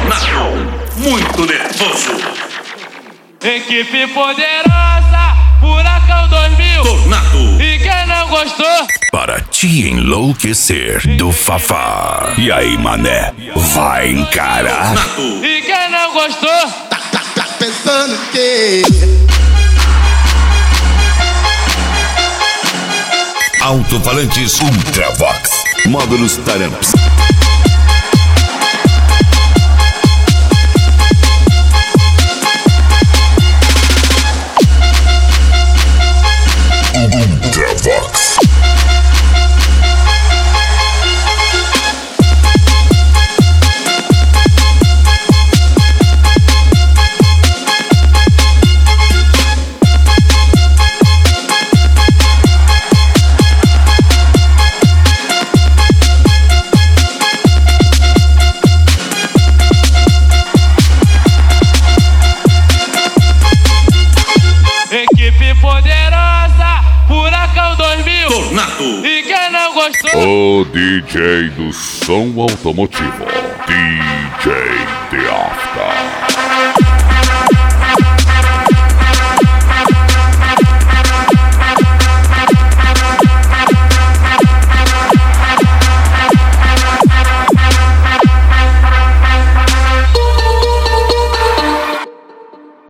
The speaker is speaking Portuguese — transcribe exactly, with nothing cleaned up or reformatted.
Tornado, muito nervoso. Equipe poderosa, Furacão dois mil. Tornado. E quem não gostou? Para te enlouquecer do Fafá. E aí, mané, vai encarar? Tornado. E quem não gostou? Tá, tá, tá pensando que... Alto-falantes Ultravox. Módulos Taramps. Ultravox. Equipe poderosa, Furacão dois mil. Tornado. E quem não gostou? O D J do som automotivo, D